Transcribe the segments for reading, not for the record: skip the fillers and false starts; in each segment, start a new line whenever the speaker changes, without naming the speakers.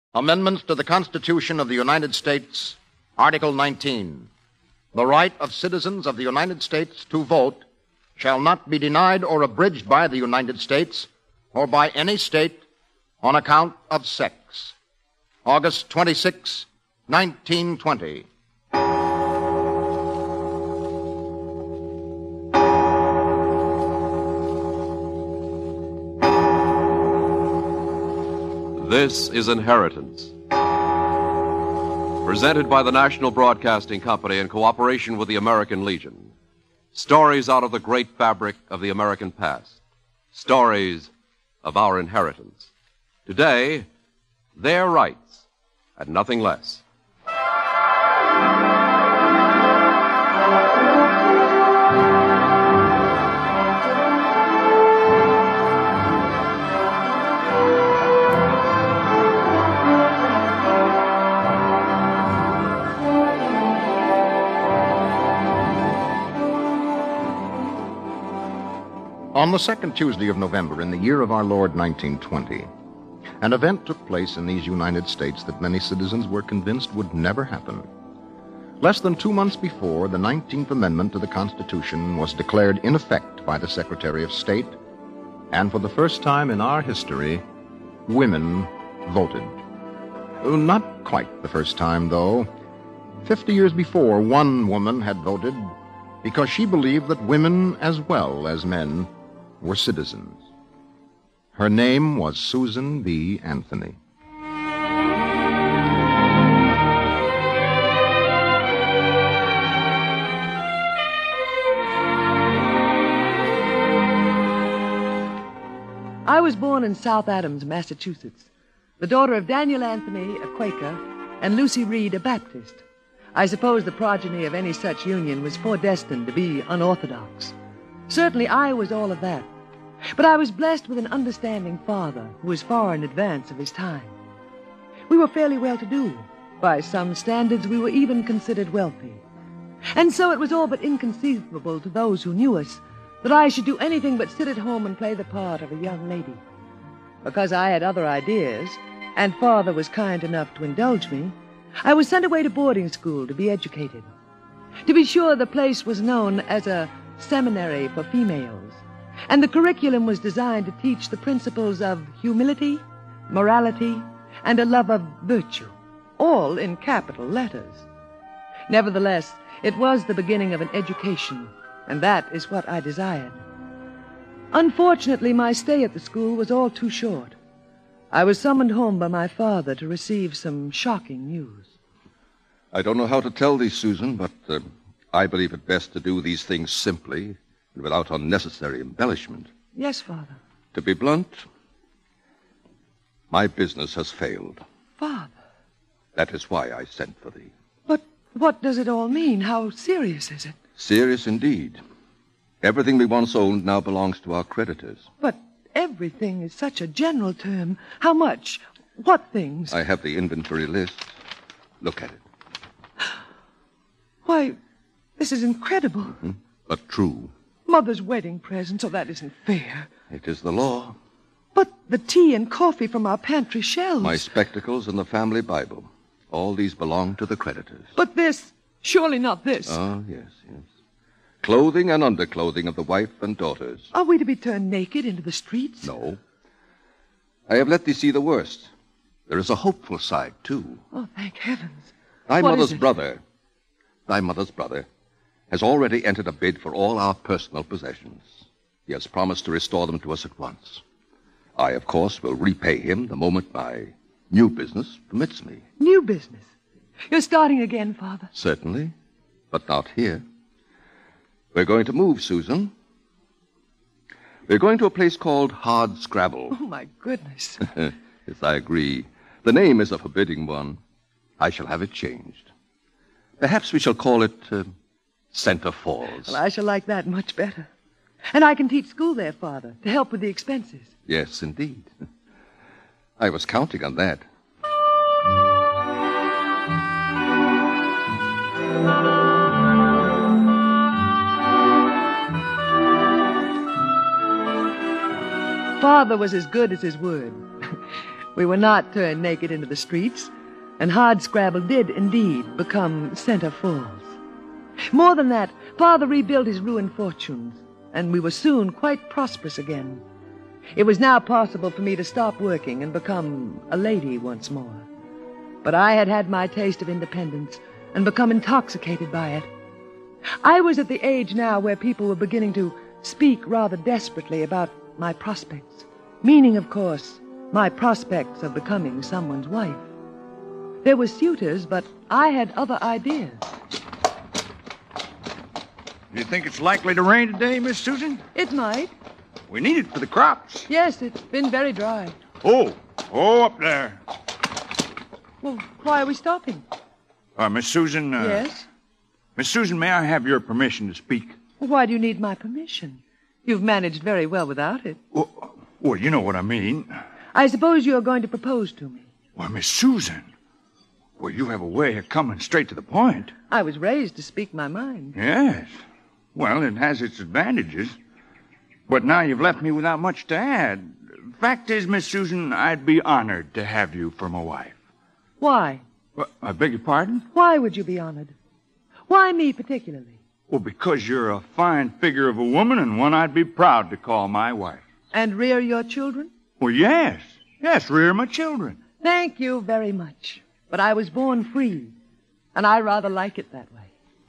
Amendments to the Constitution of the United States, Article 19. The right of citizens of the United States to vote shall not be denied or abridged by the United States or by any state on account of sex. August 26, 1920.
This is Inheritance, presented by the National Broadcasting Company in cooperation with the American Legion. Stories out of the great fabric of the American past. Stories of our inheritance. Today, their rights, and nothing less.
On the second Tuesday of November in the year of our Lord 1920, an event took place in these United States that many citizens were convinced would never happen. Less than 2 months before, the 19th Amendment to the Constitution was declared in effect by the Secretary of State, and for the first time in our history, women voted. Not quite the first time, though. 50 years before, one woman had voted because she believed that women as well as men were citizens. Her name was Susan B. Anthony.
I was born in South Adams, Massachusetts, the daughter of Daniel Anthony, a Quaker, and Lucy Reed, a Baptist. I suppose the progeny of any such union was foredestined to be unorthodox. Certainly I was all of that. But I was blessed with an understanding father who was far in advance of his time. We were fairly well-to-do. By some standards, we were even considered wealthy. And so it was all but inconceivable to those who knew us that I should do anything but sit at home and play the part of a young lady. Because I had other ideas, and father was kind enough to indulge me, I was sent away to boarding school to be educated. To be sure, the place was known as a seminary for females, and the curriculum was designed to teach the principles of humility, morality, and a love of virtue, all in capital letters. Nevertheless, it was the beginning of an education, and that is what I desired. Unfortunately, my stay at the school was all too short. I was summoned home by my father to receive some shocking news.
I don't know how to tell thee, Susan, but I believe it best to do these things simply and without unnecessary embellishment.
Yes, Father.
To be blunt, my business has failed.
Father.
That is why I sent for thee.
But what does it all mean? How serious is it?
Serious indeed. Everything we once owned now belongs to our creditors.
But everything is such a general term. How much? What things?
I have the inventory list. Look at it.
Why, this is incredible.
Mm-hmm. But true.
Mother's wedding present, so that isn't fair.
It is the law.
But the tea and coffee from our pantry shelves.
My spectacles and the family Bible. All these belong to the creditors.
But this, surely not this.
Oh, yes. Clothing and underclothing of the wife and daughters.
Are we to be turned naked into the streets?
No. I have let thee see the worst. There is a hopeful side, too.
Oh, thank heavens.
Thy mother's brother, has already entered a bid for all our personal possessions. He has promised to restore them to us at once. I, of course, will repay him the moment my new business permits me.
New business? You're starting again, Father?
Certainly, but not here. We're going to move, Susan. We're going to a place called Hard Scrabble.
Oh, my goodness.
Yes, I agree. The name is a forbidding one. I shall have it changed. Perhaps we shall call it Center Falls.
Well, I shall like that much better. And I can teach school there, Father, to help with the expenses.
Yes, indeed. I was counting on that.
Father was as good as his word. We were not turned naked into the streets, and Hardscrabble did indeed become Center Falls. More than that, Father rebuilt his ruined fortunes, and we were soon quite prosperous again. It was now possible for me to stop working and become a lady once more. But I had had my taste of independence and become intoxicated by it. I was at the age now where people were beginning to speak rather desperately about my prospects, meaning, of course, my prospects of becoming someone's wife. There were suitors, but I had other ideas.
Do you think it's likely to rain today, Miss Susan?
It might.
We need it for the crops.
Yes, it's been very dry.
Oh, up there.
Well, why are we stopping?
Miss Susan.
Yes?
Miss Susan, may I have your permission to speak?
Well, why do you need my permission? You've managed very well without it.
Well, you know what I mean.
I suppose you're going to propose to me.
Well, Miss Susan. Well, you have a way of coming straight to the point.
I was raised to speak my mind.
Yes. Well, it has its advantages. But now you've left me without much to add. Fact is, Miss Susan, I'd be honored to have you for my wife.
Why?
Well, I beg your pardon?
Why would you be honored? Why me particularly?
Well, because you're a fine figure of a woman and one I'd be proud to call my wife.
And rear your children?
Well, yes. Yes, rear my children.
Thank you very much. But I was born free, and I rather like it that way.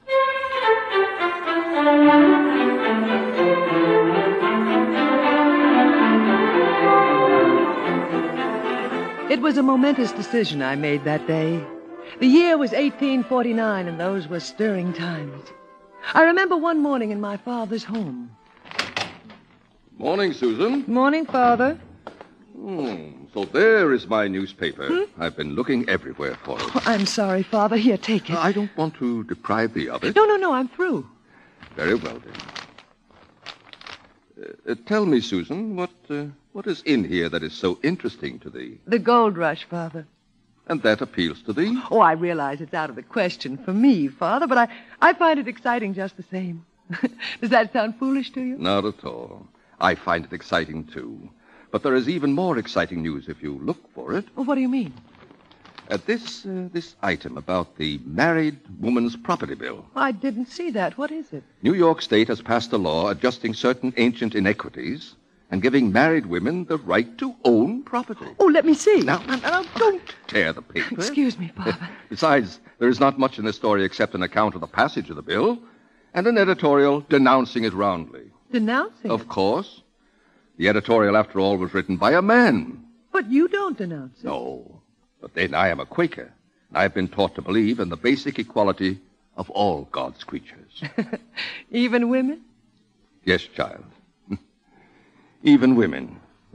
It was a momentous decision I made that day. The year was 1849, and those were stirring times. I remember one morning in my father's home.
Morning, Susan.
Morning, Father.
So there is my newspaper. I've been looking everywhere for it.
Oh, I'm sorry, Father. Here, take it.
I don't want to deprive thee of it.
No, I'm through.
Very well, then. Tell me, Susan, what is in here that is so interesting to thee?
The gold rush, Father.
And that appeals to thee?
Oh, I realize it's out of the question for me, Father, but I find it exciting just the same. Does that sound foolish to you?
Not at all. I find it exciting, too. But there is even more exciting news if you look for it.
Well, what do you mean?
This item about the Married Woman's Property Bill.
I didn't see that. What is it?
New York State has passed a law adjusting certain ancient inequities and giving married women the right to own property.
Oh, let me see.
Now, don't tear the paper.
Excuse me, Father.
Besides, there is not much in this story except an account of the passage of the bill and an editorial denouncing it roundly.
Denouncing
Of
it?
course. The editorial, after all, was written by a man.
But you don't denounce it.
No. But then I am a Quaker, and I've been taught to believe in the basic equality of all God's creatures.
Even women?
Yes, child. Even women.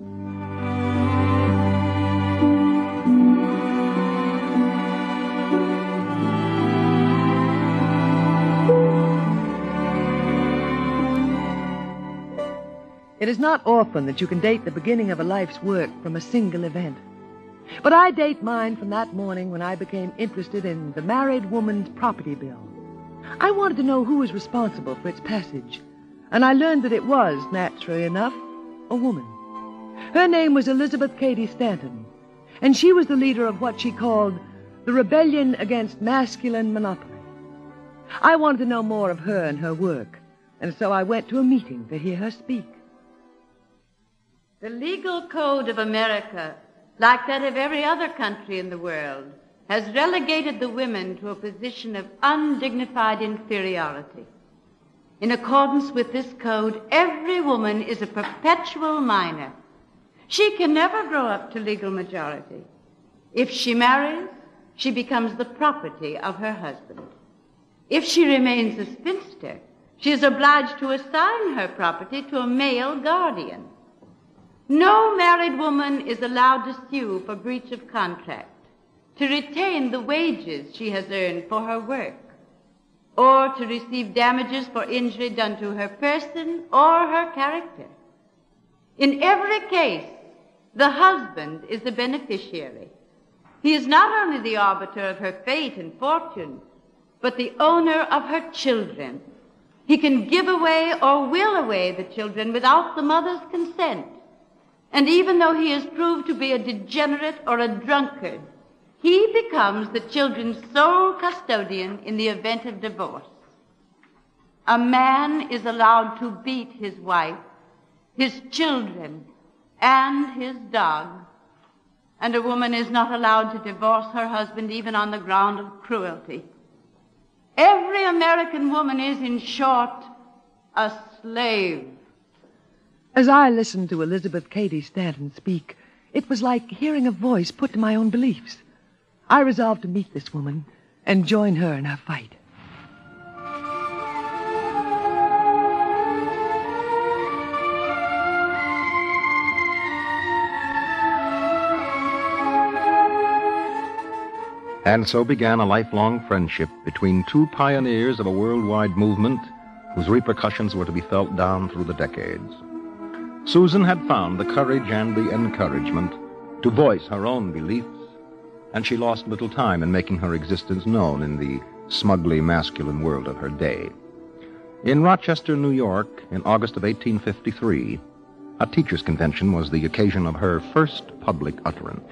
It is not often that you can date the beginning of a life's work from a single event. But I date mine from that morning when I became interested in the Married Woman's Property Bill. I wanted to know who was responsible for its passage, and I learned that it was, naturally enough, a woman. Her name was Elizabeth Cady Stanton, and she was the leader of what she called the Rebellion Against Masculine Monopoly. I wanted to know more of her and her work, and so I went to a meeting to hear her speak.
The legal code of America, like that of every other country in the world, has relegated the women to a position of undignified inferiority. In accordance with this code, every woman is a perpetual minor. She can never grow up to legal majority. If she marries, she becomes the property of her husband. If she remains a spinster, she is obliged to assign her property to a male guardian. No married woman is allowed to sue for breach of contract, to retain the wages she has earned for her work, or to receive damages for injury done to her person or her character. In every case, the husband is the beneficiary. He is not only the arbiter of her fate and fortune, but the owner of her children. He can give away or will away the children without the mother's consent. And even though he is proved to be a degenerate or a drunkard, he becomes the children's sole custodian in the event of divorce. A man is allowed to beat his wife, his children, and his dog, and a woman is not allowed to divorce her husband even on the ground of cruelty. Every American woman is, in short, a slave.
As I listened to Elizabeth Cady Stanton speak, it was like hearing a voice put to my own beliefs. I resolved to meet this woman and join her in her fight.
And so began a lifelong friendship between two pioneers of a worldwide movement whose repercussions were to be felt down through the decades. Susan had found the courage and the encouragement to voice her own beliefs, and she lost little time in making her existence known in the smugly masculine world of her day. In Rochester, New York, in August of 1853, a teachers' convention was the occasion of her first public utterance.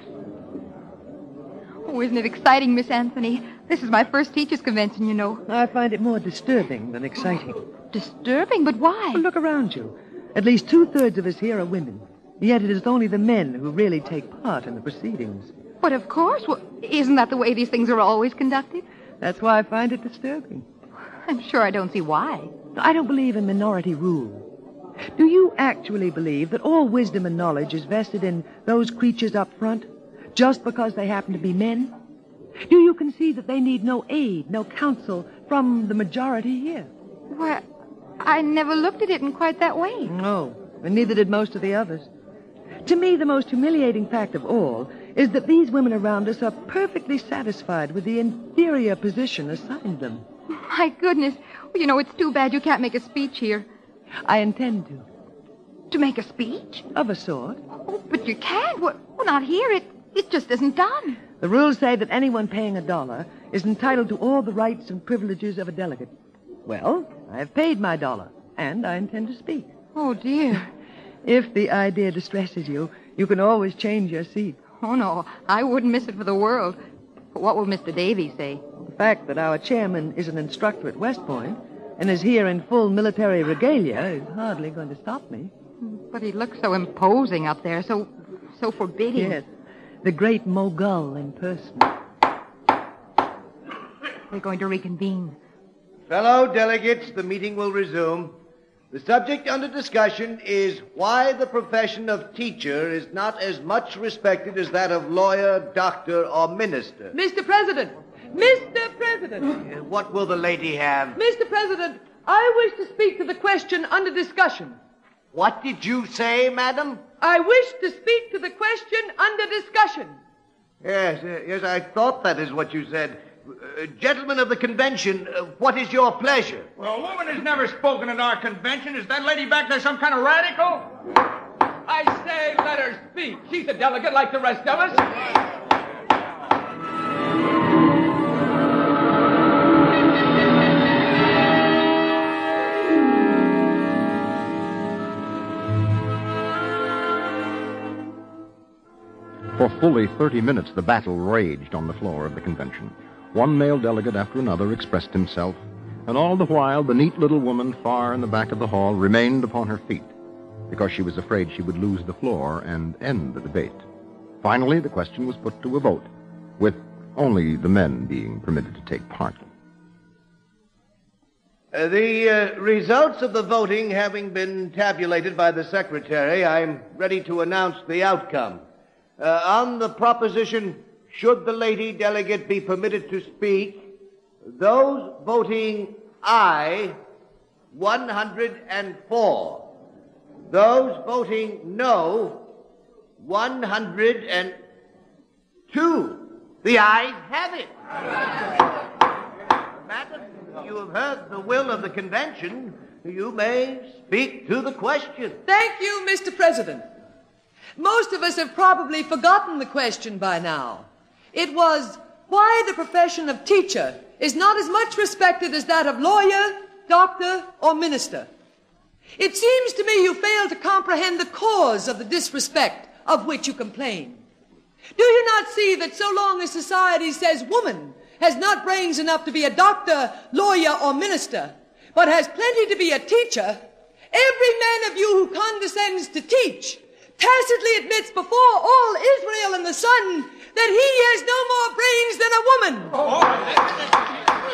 Oh, isn't it exciting, Miss Anthony? This is my first teachers' convention, you know.
I find it more disturbing than exciting.
Disturbing? But why?
Well, look around you. At least 2/3 of us here are women. Yet it is only the men who really take part in the proceedings.
But of course. Well, isn't that the way these things are always conducted?
That's why I find it disturbing.
I'm sure I don't see why.
I don't believe in minority rule. Do you actually believe that all wisdom and knowledge is vested in those creatures up front, just because they happen to be men? Do you concede that they need no aid, no counsel from the majority here?
Well, I never looked at it in quite that way.
No, and neither did most of the others. To me, the most humiliating fact of all is that these women around us are perfectly satisfied with the inferior position assigned them.
My goodness. Well, you know, it's too bad you can't make a speech here.
I intend to.
To make a speech?
Of a sort.
Oh, but you can't. Well, not here. It just isn't done.
The rules say that anyone paying $1 is entitled to all the rights and privileges of a delegate. Well, I've paid my $1, and I intend to speak.
Oh, dear.
If the idea distresses you, you can always change your seat.
Oh, no, I wouldn't miss it for the world. But what will Mr. Davies say?
The fact that our chairman is an instructor at West Point and is here in full military regalia is hardly going to stop me.
But he looks so imposing up there, so forbidding.
Yes, the great Mogul in person.
They're going to reconvene.
Fellow delegates, the meeting will resume. The subject under discussion is why the profession of teacher is not as much respected as that of lawyer, doctor, or minister.
Mr. President! Mr. President!
What will the lady have?
Mr. President, I wish to speak to the question under discussion.
What did you say, madam?
I wish to speak to the question under discussion.
Yes, I thought that is what you said. Gentlemen of the convention, what is your pleasure?
Well, a woman has never spoken at our convention. Is that lady back there some kind of radical?
I say let her speak. She's a delegate like the rest of us.
For fully 30 minutes, the battle raged on the floor of the convention. One male delegate after another expressed himself, and all the while the neat little woman far in the back of the hall remained upon her feet because she was afraid she would lose the floor and end the debate. Finally, the question was put to a vote, with only the men being permitted to take part.
The results of the voting having been tabulated by the secretary, I'm ready to announce the outcome. On the proposition, should the lady delegate be permitted to speak, those voting aye, 104. Those voting no, 102. The ayes have it. Madam, you have heard the will of the convention. You may speak to the question.
Thank you, Mr. President. Most of us have probably forgotten the question by now. It was why the profession of teacher is not as much respected as that of lawyer, doctor, or minister. It seems to me you fail to comprehend the cause of the disrespect of which you complain. Do you not see that so long as society says woman has not brains enough to be a doctor, lawyer, or minister, but has plenty to be a teacher, every man of you who condescends to teach tacitly admits before all Israel and the sun that he has no more brains than a woman.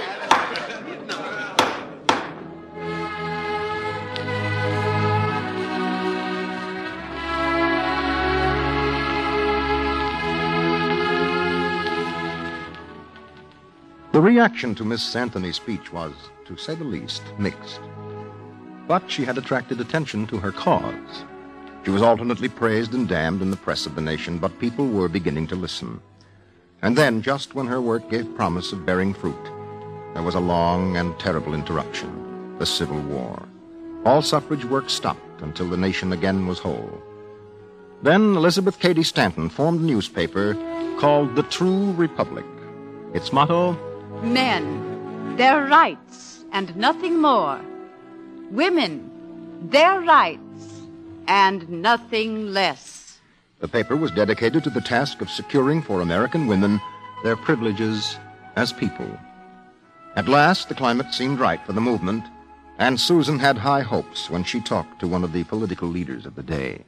The reaction to Miss Anthony's speech was, to say the least, mixed. But she had attracted attention to her cause. She was alternately praised and damned in the press of the nation, but people were beginning to listen. And then, just when her work gave promise of bearing fruit, there was a long and terrible interruption, the Civil War. All suffrage work stopped until the nation again was whole. Then Elizabeth Cady Stanton formed a newspaper called The True Republic. Its motto,
Men, their rights and nothing more. Women, their rights and nothing less.
The paper was dedicated to the task of securing for American women their privileges as people. At last, the climate seemed right for the movement, and Susan had high hopes when she talked to one of the political leaders of the day.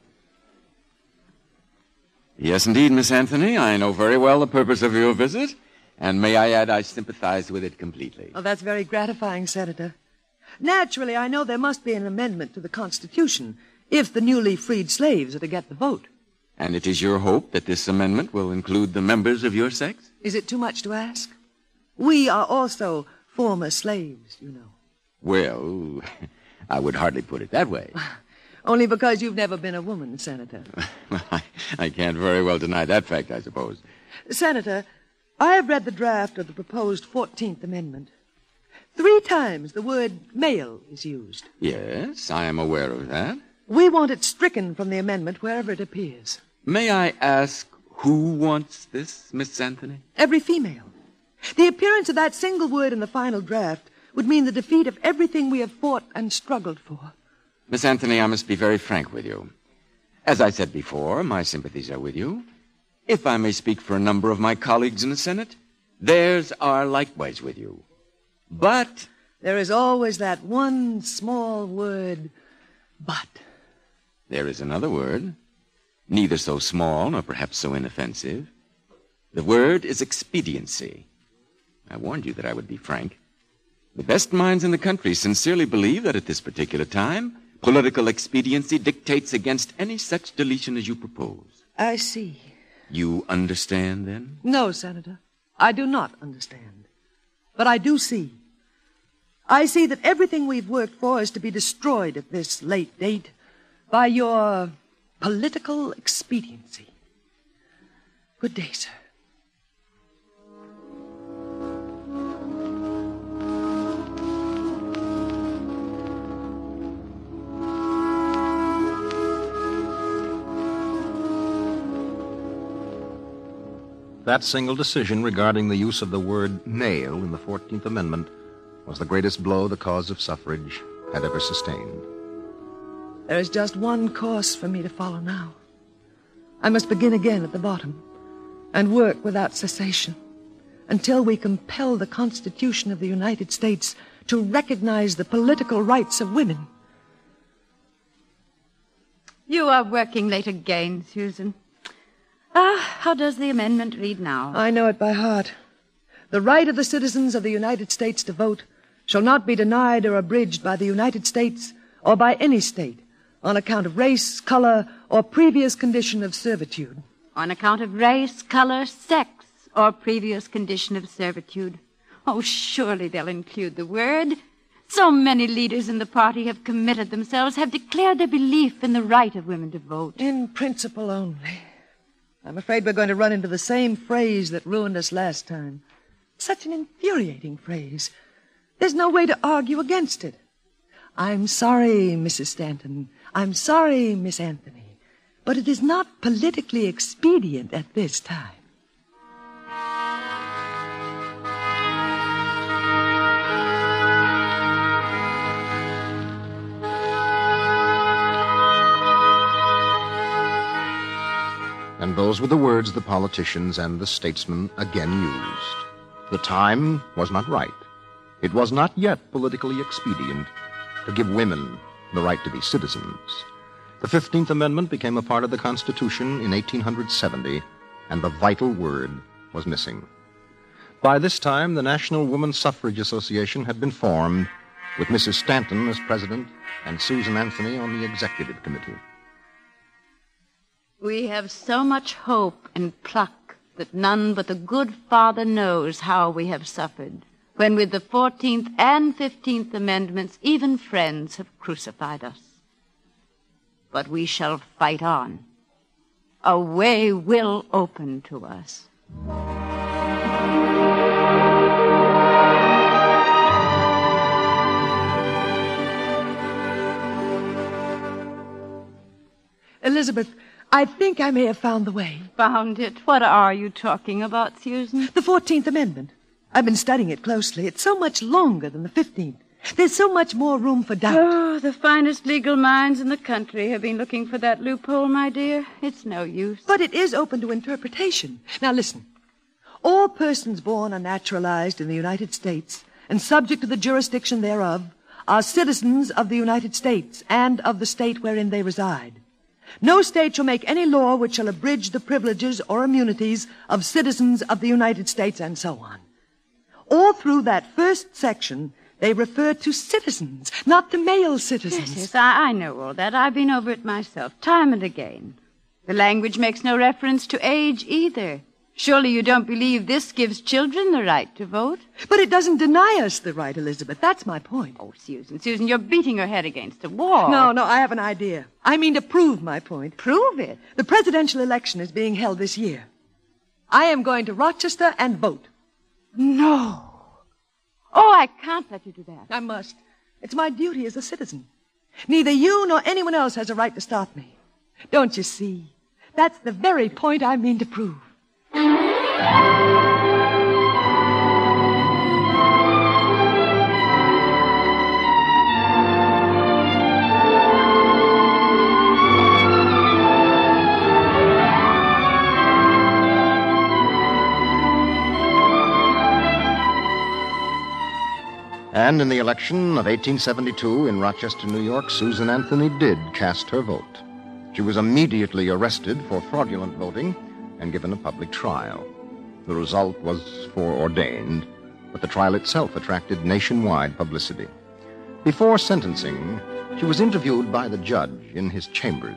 Yes, indeed, Miss Anthony. I know very well the purpose of your visit, and may I add I sympathize with it completely.
Oh, that's very gratifying, Senator. Naturally, I know there must be an amendment to the Constitution if the newly freed slaves are to get the vote.
And it is your hope that this amendment will include the members of your sex?
Is it too much to ask? We are also former slaves, you know.
Well, I would hardly put it that way.
Only because you've never been a woman, Senator.
I can't very well deny that fact, I suppose.
Senator, I have read the draft of the proposed 14th Amendment. 3 times the word male is used.
Yes, I am aware of that.
We want it stricken from the amendment wherever it appears.
May I ask who wants this, Miss Anthony?
Every female. The appearance of that single word in the final draft would mean the defeat of everything we have fought and struggled for.
Miss Anthony, I must be very frank with you. As I said before, my sympathies are with you. If I may speak for a number of my colleagues in the Senate, theirs are likewise with you. But
there is always that one small word, but.
There is another word, neither so small nor perhaps so inoffensive. The word is expediency. I warned you that I would be frank. The best minds in the country sincerely believe that at this particular time, political expediency dictates against any such deletion as you propose.
I see.
You understand, then?
No, Senator. I do not understand. But I do see. I see that everything we've worked for is to be destroyed at this late date by your political expediency. Good day, sir.
That single decision regarding the use of the word male in the 14th Amendment was the greatest blow the cause of suffrage had ever sustained.
There is just one course for me to follow now. I must begin again at the bottom and work without cessation until we compel the Constitution of the United States to recognize the political rights of women.
You are working late again, Susan. How does the amendment read now?
I know it by heart. The right of the citizens of the United States to vote shall not be denied or abridged by the United States or by any state on account of race, color, or previous condition of servitude.
On account of race, color, sex, or previous condition of servitude. Oh, surely they'll include the word. So many leaders in the party have committed themselves, have declared their belief in the right of women to vote.
In principle only. I'm afraid we're going to run into the same phrase that ruined us last time. Such an infuriating phrase. There's no way to argue against it. I'm sorry, Mrs. Stanton. I'm sorry, Miss Anthony. But it is not politically expedient at this time.
And those were the words the politicians and the statesmen again used. The time was not right. It was not yet politically expedient to give women the right to be citizens. The 15th Amendment became a part of the Constitution in 1870, and the vital word was missing. By this time, the National Woman Suffrage Association had been formed, with Mrs. Stanton as president and Susan Anthony on the executive committee.
We have so much hope and pluck that none but the good Father knows how we have suffered, when with the 14th and 15th Amendments, even friends have crucified us. But we shall fight on. A way will open to us.
Elizabeth, I think I may have found the way.
Found it? What are you talking about, Susan?
The 14th Amendment. I've been studying it closely. It's so much longer than the 15th. There's so much more room for doubt.
Oh, the finest legal minds in the country have been looking for that loophole, my dear. It's no use.
But it is open to interpretation. Now listen. All persons born or naturalized in the United States and subject to the jurisdiction thereof are citizens of the United States and of the state wherein they reside. No state shall make any law which shall abridge the privileges or immunities of citizens of the United States, and so on. All through that first section, they refer to citizens, not to male citizens.
Yes, I know all that. I've been over it myself, time and again. The language makes no reference to age either. Surely you don't believe this gives children the right to vote?
But it doesn't deny us the right, Elizabeth. That's my point.
Oh, Susan, you're beating your head against a wall.
No, I have an idea. I mean to prove my point.
Prove it?
The presidential election is being held this year. I am going to Rochester and vote.
No. Oh, I can't let you do that.
I must. It's my duty as a citizen. Neither you nor anyone else has a right to stop me. Don't you see? That's the very point I mean to prove.
And in the election of 1872 in Rochester, New York, Susan Anthony did cast her vote. She was immediately arrested for fraudulent voting and given a public trial. The result was foreordained, but the trial itself attracted nationwide publicity. Before sentencing, she was interviewed by the judge in his chambers.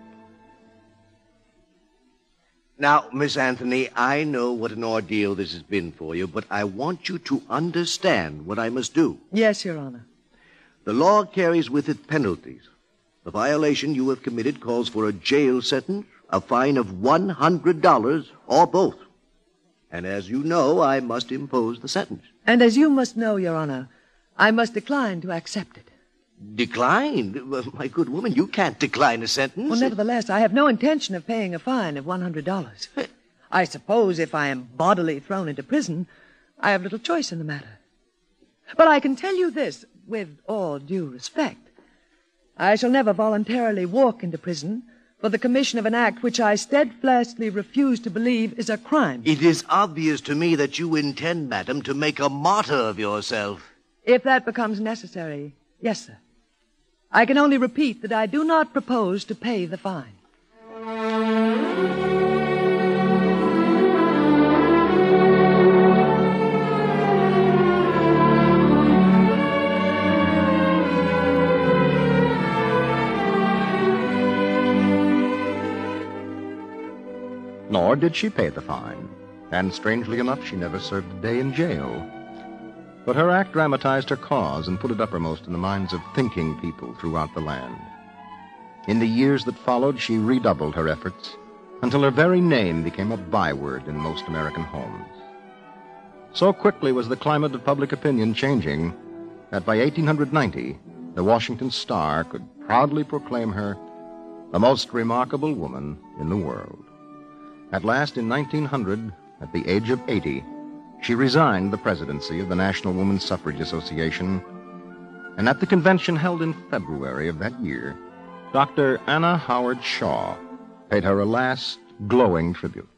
Now, Miss Anthony, I know what an ordeal this has been for you, but I want you to understand what I must do.
Yes, Your Honor.
The law carries with it penalties. The violation you have committed calls for a jail sentence, a fine of $100, or both. And as you know, I must impose the sentence.
And as you must know, Your Honor, I must decline to accept it.
Decline? Well, my good woman, you can't decline a sentence.
Well, nevertheless, I have no intention of paying a fine of $100. I suppose if I am bodily thrown into prison, I have little choice in the matter. But I can tell you this, with all due respect. I shall never voluntarily walk into prison for the commission of an act which I steadfastly refuse to believe is a crime.
It is obvious to me that you intend, madam, to make a martyr of yourself.
If that becomes necessary, yes, sir. I can only repeat that I do not propose to pay the fine.
Nor did she pay the fine. And strangely enough, she never served a day in jail. But her act dramatized her cause and put it uppermost in the minds of thinking people throughout the land. In the years that followed, she redoubled her efforts until her very name became a byword in most American homes. So quickly was the climate of public opinion changing that by 1890, the Washington Star could proudly proclaim her the most remarkable woman in the world. At last, in 1900, at the age of 80, she resigned the presidency of the National Woman Suffrage Association, and at the convention held in February of that year, Dr. Anna Howard Shaw paid her a last glowing tribute.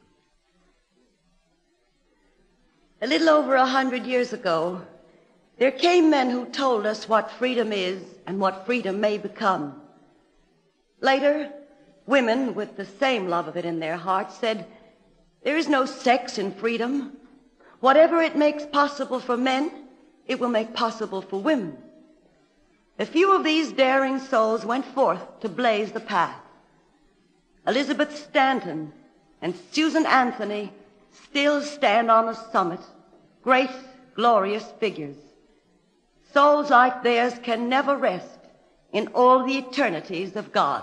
A little over 100 years ago, there came men who told us what freedom is and what freedom may become. Later, women with the same love of it in their hearts said, there is no sex in freedom. Whatever it makes possible for men, it will make possible for women. A few of these daring souls went forth to blaze the path. Elizabeth Stanton and Susan Anthony still stand on the summit, great, glorious figures. Souls like theirs can never rest in all the eternities of God.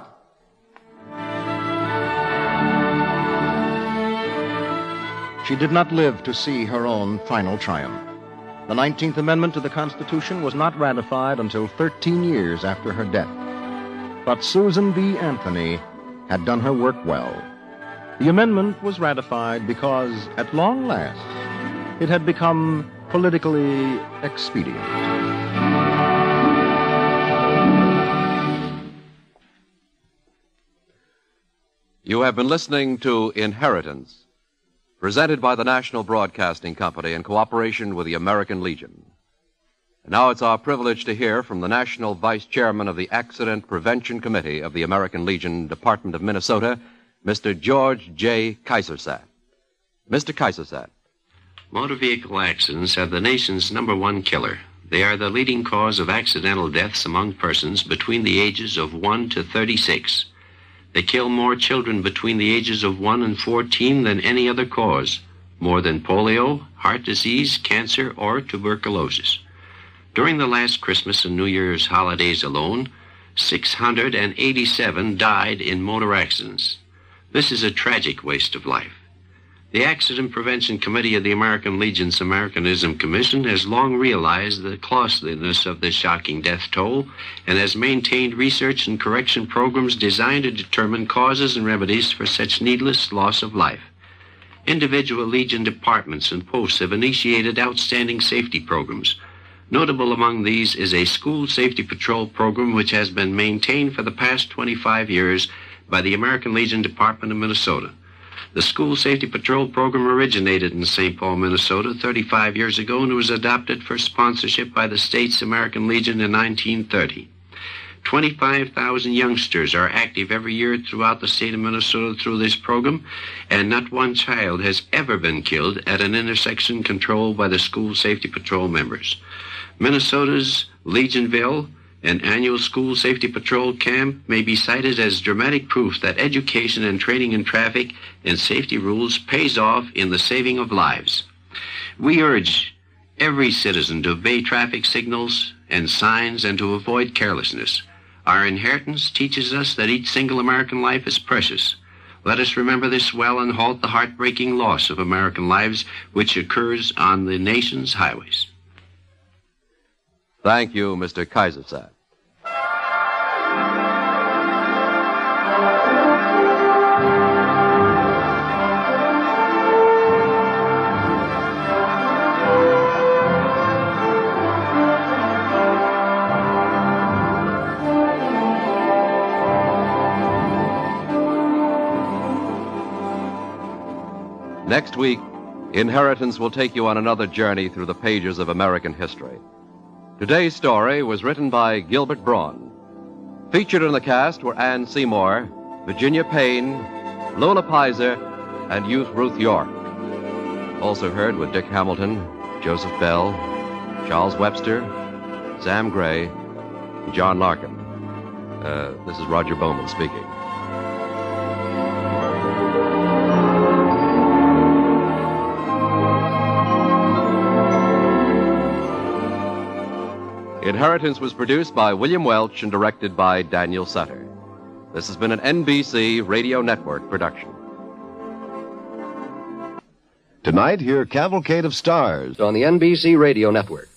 She did not live to see her own final triumph. The 19th Amendment to the Constitution was not ratified until 13 years after her death. But Susan B. Anthony had done her work well. The amendment was ratified because, at long last, it had become politically expedient.
You have been listening to Inheritance, presented by the National Broadcasting Company in cooperation with the American Legion. And now it's our privilege to hear from the National Vice Chairman of the Accident Prevention Committee of the American Legion, Department of Minnesota, Mr. George J. Kaisersat. Mr. Kaisersat.
Motor vehicle accidents are the nation's #1 killer. They are the leading cause of accidental deaths among persons between the ages of 1 to 36. They kill more children between the ages of 1 and 14 than any other cause, more than polio, heart disease, cancer, or tuberculosis. During the last Christmas and New Year's holidays alone, 687 died in motor accidents. This is a tragic waste of life. The Accident Prevention Committee of the American Legion's Americanism Commission has long realized the costliness of this shocking death toll and has maintained research and correction programs designed to determine causes and remedies for such needless loss of life. Individual Legion departments and posts have initiated outstanding safety programs. Notable among these is a school safety patrol program which has been maintained for the past 25 years by the American Legion Department of Minnesota. The School Safety Patrol program originated in St. Paul, Minnesota 35 years ago and was adopted for sponsorship by the state's American Legion in 1930. 25,000 youngsters are active every year throughout the state of Minnesota through this program, and not one child has ever been killed at an intersection controlled by the School Safety Patrol members. Minnesota's Legionville, an annual school safety patrol camp, may be cited as dramatic proof that education and training in traffic and safety rules pays off in the saving of lives. We urge every citizen to obey traffic signals and signs and to avoid carelessness. Our inheritance teaches us that each single American life is precious. Let us remember this well and halt the heartbreaking loss of American lives which occurs on the nation's highways.
Thank you, Mr. Kaisersat. Next week, Inheritance will take you on another journey through the pages of American history. Today's story was written by Gilbert Braun. Featured in the cast were Ann Seymour, Virginia Payne, Lola Pizer, and youth Ruth York. Also heard were Dick Hamilton, Joseph Bell, Charles Webster, Sam Gray, and John Larkin. This is Roger Bowman speaking. Inheritance was produced by William Welch and directed by Daniel Sutter. This has been an NBC Radio Network production.
Tonight, hear Cavalcade of Stars
on the NBC Radio Network.